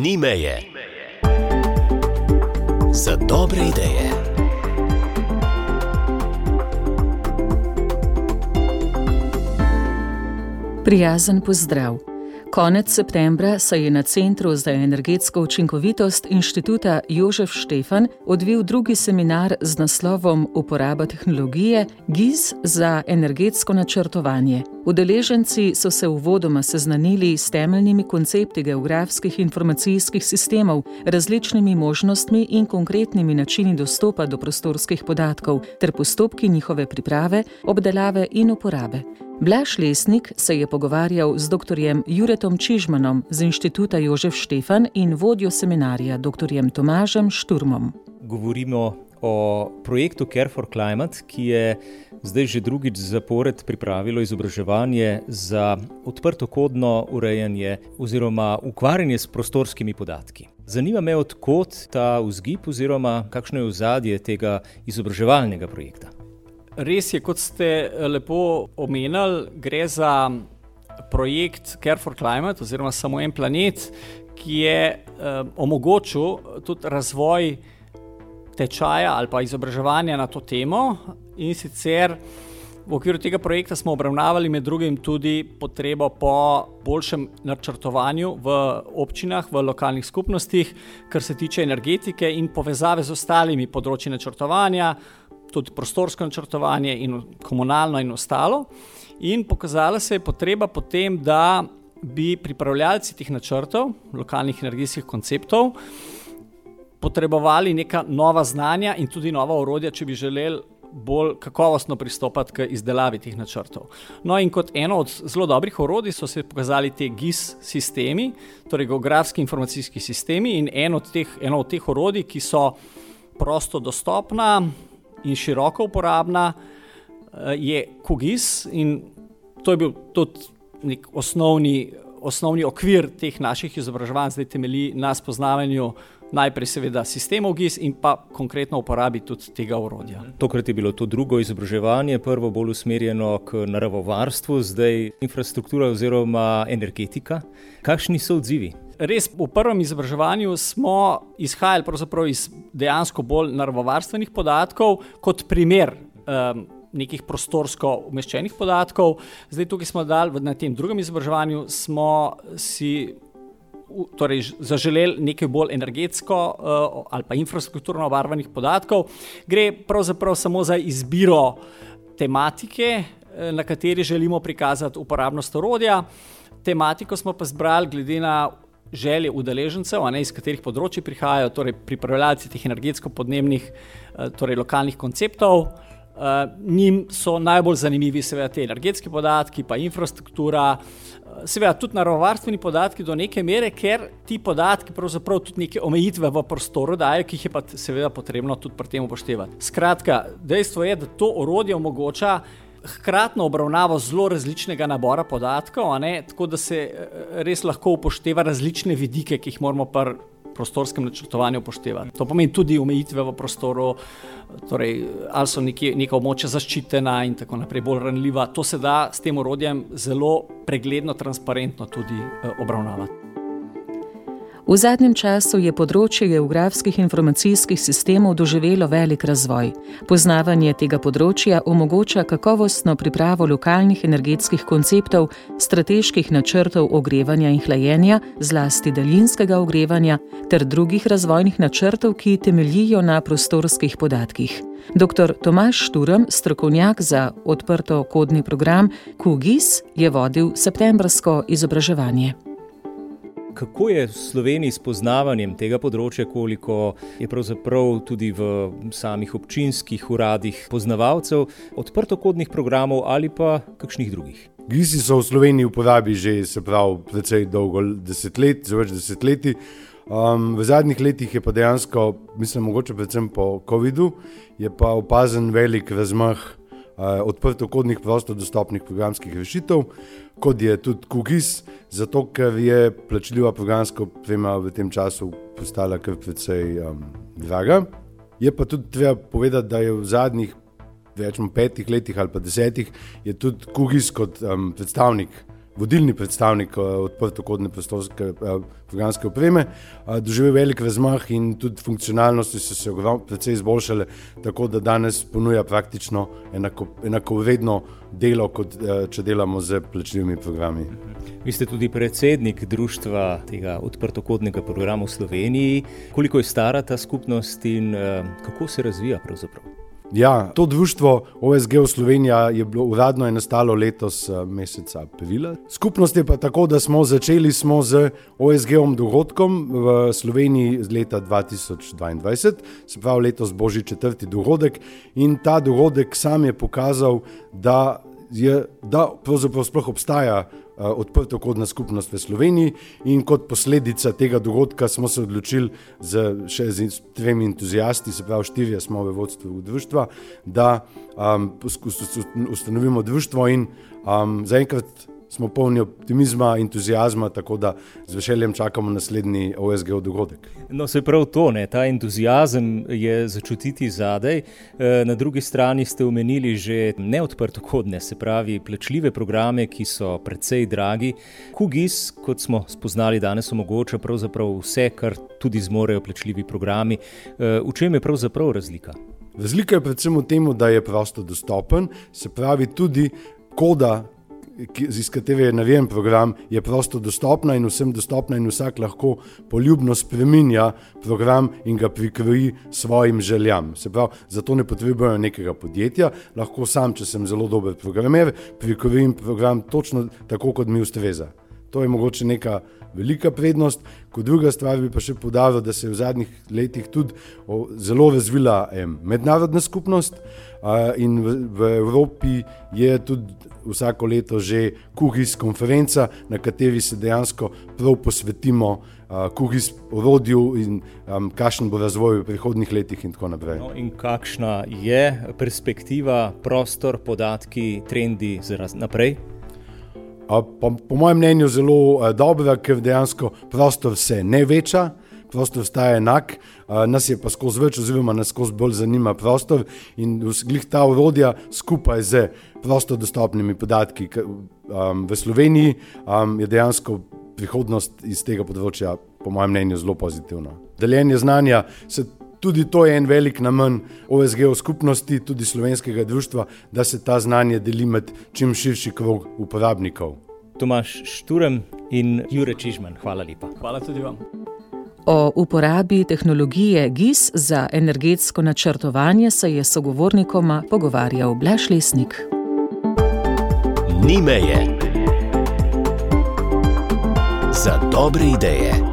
Ni meje. Za dobre ideje. Prijazen pozdrav. Konec septembra se je na Centru za energetsko učinkovitost Inštituta Jožef Štefan odvil drugi seminar z naslovom Uporaba tehnologije GIS za energetsko načrtovanje. Udeleženci so se uvodoma seznanili s temeljnimi koncepti geografskih informacijskih sistemov, različnimi možnostmi in konkretnimi načini dostopa do prostorskih podatkov ter postopki njihove priprave, obdelave in uporabe. Blaž Lesnik se je pogovarjal z dr. Juretom Čižmanom z Inštituta Jožef Štefan in vodjo seminarja dr. Tomažem Šturmom. Govorimo o projektu Care for Climate, ki je zdaj že drugič zapored pripravilo izobraževanje za odprtokodno urejanje oziroma ukvarjanje s prostorskimi podatki. Zanima me, od kod ta vzgib oziroma kakšno je ozadje tega izobraževalnega projekta. Res je, kot ste lepo omenili, gre za projekt Care for Climate oziroma Samo en planet, ki je omogočil tudi razvoj tečaja ali pa izobraževanja na to temo, in sicer v okviru tega projekta smo obravnavali med drugim tudi potrebo po boljšem načrtovanju v občinah, v lokalnih skupnostih, kar se tiče energetike in povezave z ostalimi področji načrtovanja, tudi prostorsko načrtovanje in komunalno in ostalo. In pokazala se je potreba potem, da bi pripravljalci teh načrtov, lokalnih energijskih konceptov, potrebovali neka nova znanja in tudi nova orodja, če bi želeli bolj kakovostno pristopati k izdelavi teh načrtov. No, in kot eno od zelo dobrih orodij so se pokazali te GIS sistemi, torej geografski informacijski sistemi, in eno od teh orodij, ki so prosto dostopna in široko uporabna, je QGIS, in to je bil tudi nek osnovni okvir teh naših izobraževanj, zdaj temelji na spoznavanju najprej seveda sistemov GIS in pa konkretno uporabi tudi tega orodja. Tokrat je bilo to drugo izobraževanje, prvo bolj usmerjeno k naravovarstvu, zdaj infrastruktura oziroma energetika. Kakšni so odzivi? Res, v prvem izobraževanju smo izhajali pravzaprav iz dejansko bolj naravovarstvenih podatkov kot primer nekih prostorsko umeščenih podatkov. Zdaj tukaj smo dali, na tem drugem izobraževanju smo si zaželeli nekaj bolj energetsko ali pa infrastrukturno obarvanih podatkov. Gre pravzaprav samo za izbiro tematike, na kateri želimo prikazati uporabnost orodja. Tematiko smo pa zbrali glede na želje udeležencev, iz katerih področij prihajajo, torej pripravljalci teh energetsko-podnebnih, torej lokalnih konceptov. Njim so najbolj zanimivi seveda te energetski podatki, pa infrastruktura, seveda tudi naravovarstveni podatki do neke mere, ker ti podatki pravzaprav tudi neke omejitve v prostoru dajo, ki jih je pa seveda potrebno tudi pri tem upoštevati. Skratka, dejstvo je, da to orodje omogoča hkratno obravnavo zelo različnega nabora podatkov, tako da se res lahko upošteva različne vidike, ki jih moramo pri prostorskem načrtovanju upoštevati. To pomeni tudi omejitve v prostoru, torej ali so neka območja zaščitena in tako naprej, bolj ranljiva. To se da s tem orodjem zelo pregledno, transparentno tudi obravnavati. V zadnjem času je področje geografskih informacijskih sistemov doživelo velik razvoj. Poznavanje tega področja omogoča kakovostno pripravo lokalnih energetskih konceptov, strateških načrtov ogrevanja in hlajenja, zlasti daljinskega ogrevanja, ter drugih razvojnih načrtov, ki temeljijo na prostorskih podatkih. Dr. Tomaž Šturm, strokovnjak za odprtokodni program QGIS, je vodil septembrsko izobraževanje. Kako je v Sloveniji s poznavanjem tega področja, koliko je pravzaprav tudi v samih občinskih uradih poznavalcev odprtokodnih programov ali pa kakšnih drugih? GIS-i so v Sloveniji v uporabi že, precej dolgo več desetletij. V zadnjih letih je pa dejansko, mogoče predvsem po covidu, je pa opazen velik razmah odprtokodnih prosto dostopnih programskih rešitev, kot je tudi QGIS, zato ker je plačljiva programska oprema v tem času postala kar precej draga. Je pa tudi treba povedati, da je v zadnjih 5 letih ali pa 10 je tudi QGIS kot predstavnik vodilni predstavnik odprtokodne prostorske programske opreme, doživel velik razmah in tudi funkcionalnosti so se precej izboljšale, tako da danes ponuja praktično enakovredno delo, kot če delamo z plačljivimi programi. Vi ste tudi predsednik društva tega odprtokodnega programa v Sloveniji. Koliko je stara ta skupnost in kako se razvija pravzaprav? Ja, to društvo OSGeo Slovenija je bilo uradno nastalo letos meseca aprila. Skupnost je pa tako, da smo začeli z OSGeom dogodkom v Sloveniji z leta 2022, se pravi letos božji 4. dogodek, in ta dogodek sam je pokazal, da pravzaprav sploh obstaja odprtokodna skupnost v Sloveniji, in kot posledica tega dogodka smo se odločili še z 3 entuzijasti, se pravi 4 smo v vodstvu društva, da ustanovimo društvo, in zaenkrat smo polni optimizma, entuzijazma, tako da z veseljem čakamo naslednji OSGeo dogodek. No, se prav to, ta entuzijazem je začutiti zadaj. Na drugi strani ste omenili že neodprtokodne, se pravi plačljive programe, ki so precej dragi. QGIS, kot smo spoznali danes, omogoča pravzaprav vse, kar tudi zmorejo plačljivi programi. V čem je pravzaprav razlika? Razlika je predvsem v tem, da je prosto dostopen, se pravi tudi koda, iz katere je narejen program, je prosto dostopna in vsem dostopna, in vsak lahko poljubno spreminja program in ga prikroji svojim željam. Se pravi, zato ne potrebujejo nekega podjetja, lahko sam, če sem zelo dober programer, prikrojim program točno tako, kot mi ustreza. To je mogoče neka velika prednost. Kot druga stvar bi pa še poudaril, da se je v zadnjih letih tudi zelo razvila mednarodna skupnost, in v Evropi je tudi vsako leto že QGIS konferenca, na kateri se dejansko prav posvetimo QGIS orodju in kakšen bo razvoj v prihodnjih letih in tako naprej. No, in kakšna je perspektiva, prostor, podatki, trendi za naprej? Po mojem mnenju zelo dobra, ker dejansko prostor se ne veča, prostor staja enak, nas je pa skozi več oziroma nas skozi bolj zanima prostor, in glih ta orodja skupaj z prosto dostopnimi podatki v Sloveniji je dejansko prihodnost iz tega področja po mojem mnenju zelo pozitivna. Deljenje znanja, tudi to je en velik namen OSGeo skupnosti, tudi slovenskega društva, da se ta znanje deli med čim širši krog uporabnikov. Tomaž Šturm in Jure Čižman, hvala lepa. Hvala tudi vam. O uporabi tehnologije GIS za energetsko načrtovanje se je s sogovornikoma pogovarjal Blaž Lesnik. Ni meje. Za dobre ideje.